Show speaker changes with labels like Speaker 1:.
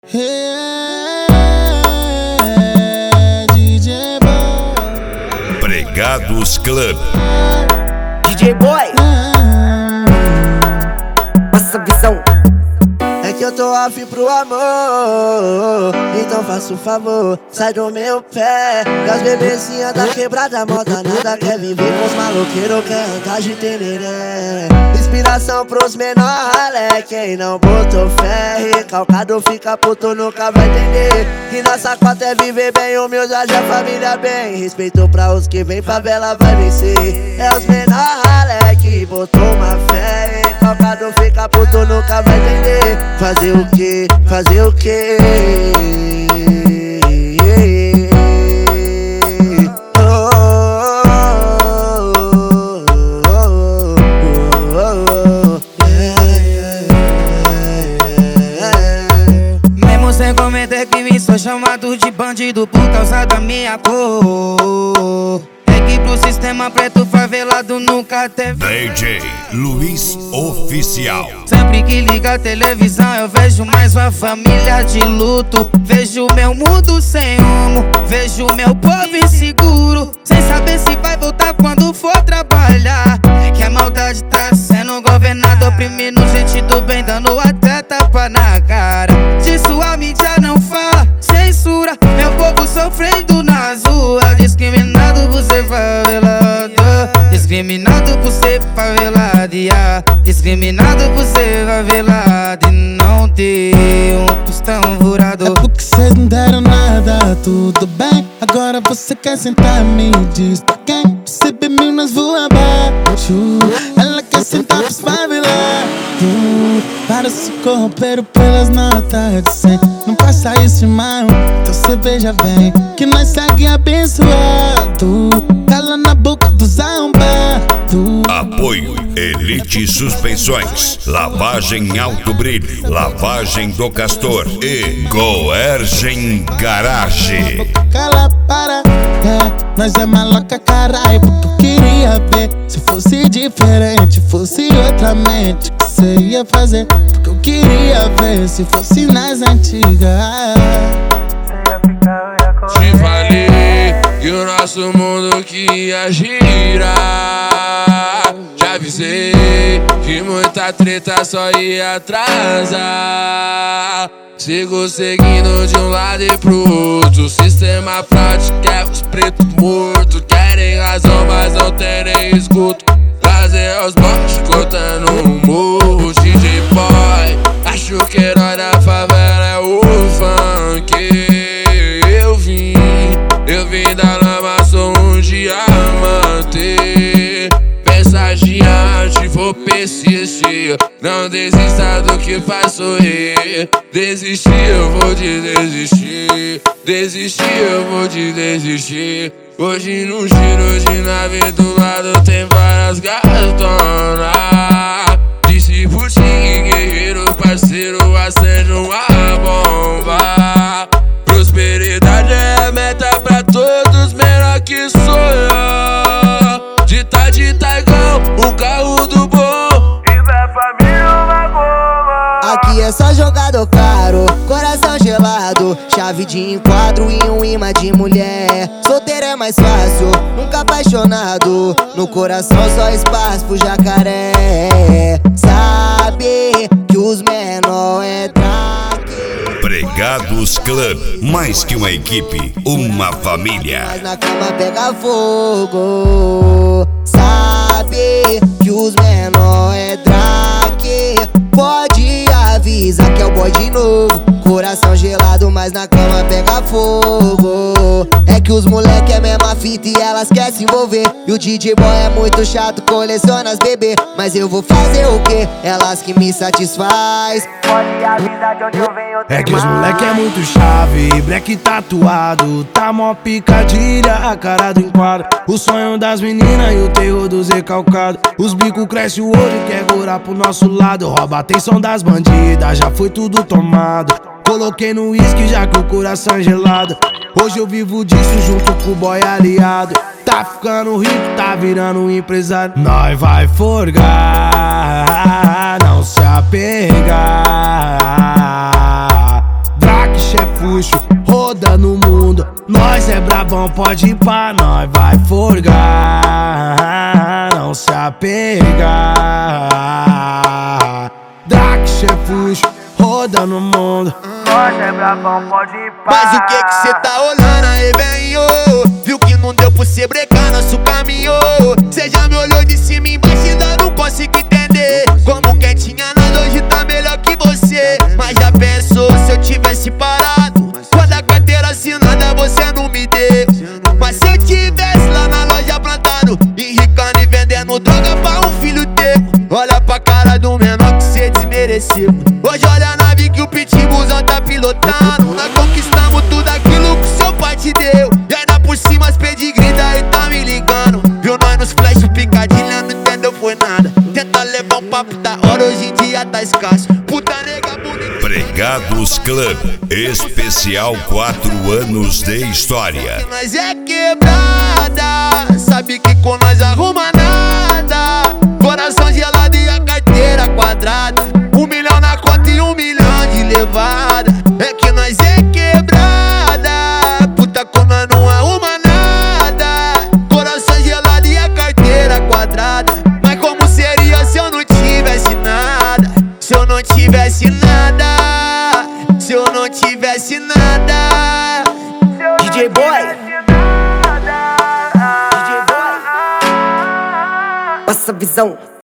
Speaker 1: DJ Boy
Speaker 2: Pregados Club.
Speaker 3: DJ Boy, passa a visão.
Speaker 4: É que eu tô afim pro amor, então faça um favor, sai do meu pé. Que as bebezinhas da quebrada moda nada quer viver com os maloqueiros, quer andar de tereré. Inspiração pros menor ralé, quem não botou fé, recalcado fica puto, nunca vai entender. Que nossa cota é viver bem, humildade, a família bem. Respeito pra os que vem, favela vai vencer. É os menor ralé que botou uma fé, recalcado fica puto, nunca vai entender. Fazer o que? Fazer o que?
Speaker 3: Mesmo sem cometer crime, sou chamado de bandido por causa da minha cor. É que pro sistema preto favelado nunca teve.
Speaker 2: DJ Luiz Oficial.
Speaker 3: Sempre que liga a televisão eu vejo mais uma família de luto. Vejo meu mundo sem rumo, vejo meu povo inseguro, sem saber se vai voltar quando for trabalhar. É que a maldade tá sendo governada, oprimindo gente do bem, dando até tapa na cara. Disso a mídia não fala, censura meu povo sofrendo nas ruas. Discriminado por ser favelado, discriminado por ser favelado, yeah. Discriminado por ser favelado e não ter um tostão furado.
Speaker 1: É porque cês não deram nada, tudo bem. Agora você quer sentar, me diz pra quem? Você bebeu nós voa abaixo. Ela quer sentar pros favelados, para se corromper pelas notas de 100. Não passa isso, irmão, então cê veja bem que nós segue abençoado. Cala na boca dos arrombados.
Speaker 2: Apoio Elite Suspensões, Lavagem Alto Brilho, Lavagem do Castor e Goergen Garage.
Speaker 1: Cala, para, nós é maloca, caralho. Porque eu queria ver se fosse diferente, fosse outra mente que cê ia fazer. Porque eu queria ver se fosse nas antigas.
Speaker 5: Te falei que o nosso mundo que ia girar. Já avisei que muita treta só ia atrasar. Sigo seguindo de um lado e pro outro. O sistema prático quer os pretos mortos. Querem razão, mas não terem escuto. Fazer os bots cortando um morro. DJ Boy, acho que o herói da favela é o funk. Eu vim da lama, sou um diamante. Pensagiante, vou persistir. Não desista do que faz sorrir. Desistir, eu vou te desistir. Desistir, eu vou te desistir. Hoje num giro de nave do lado tem várias gatonas. Disse Putin, guerreiro, parceiro, acende uma bomba. Prosperidade é a meta pra todos, menor que sonha. De tá igual um carro do bom. E da família uma goma.
Speaker 4: Aqui é só jogador caro, coração gelado, chave de enquadro e um imã de mulher. Solteiro é mais fácil, nunca apaixonado. No coração só espaço pro jacaré. Sabe que os menor é traque.
Speaker 2: Pregados Club, mais que uma equipe, uma família.
Speaker 4: Mas na cama pega fogo. Sabe que os menor é draque. Pode avisar que é o boy de novo. Coração gelado, mas na cama pega fogo. É que os moleque é mesma fita e elas querem se envolver. E o DJ Boy é muito chato, coleciona as bebê. Mas eu vou fazer o quê? Elas que me satisfaz. Pode avisar de onde eu venho.
Speaker 6: É que os moleque é muito chave, black tatuado. Tá mó picadilha, a cara do enquadro. O sonho das meninas e o terror dos recalcados. Os bicos crescem o olho e quer gorar pro nosso lado. Rouba a atenção das bandidas, já foi tudo tomado. Coloquei no uísque já que o coração é gelado. Hoje eu vivo disso junto com o boy aliado. Tá ficando rico, tá virando um empresário. Nós vai forgar, não se apegar. fuxo, roda no mundo. Nós é brabão, pode ir pra nós, vai forgar, não se apegar. Drac, chefuxo, roda no mundo. Nós é brabão, pode ir pra.
Speaker 7: Mas o que cê tá olhando aí, velho? Viu que não deu pra cê brecar nosso caminho? Cê já me olhou de cima e embaixo e ainda não consigo entender como quem tinha nada hoje tá melhor que você. Mas já pensou se eu tivesse parado? Quando a carteira assinada você não me deu. Mas se eu tivesse lá na loja plantado, enricando e vendendo droga pra um filho teu. Olha pra cara do menor que cê desmereceu. Hoje olha a nave que o pitbullzão tá pilotando. Nós conquistamos tudo aquilo que seu pai te deu. E ainda por cima as pedigree daí tá me ligando. Viu nós nos flash picadilha, não entendeu foi nada. Tenta levar um papo da hora, hoje em dia tá escasso. Puta nega bonita.
Speaker 2: Pregados Club, especial 4 anos de história.
Speaker 7: Nós é quebrada, sabe que com nós arruma nada. Coração gelado e a carteira quadrada. 1 milhão na conta e 1 milhão de levada. É que nós é quebrada, puta como nós não arruma nada. Coração gelado e a carteira quadrada. Mas como seria se eu não tivesse nada? Se eu não tivesse nada, se eu não tivesse nada.
Speaker 4: DJ Boy,
Speaker 8: Passa visão.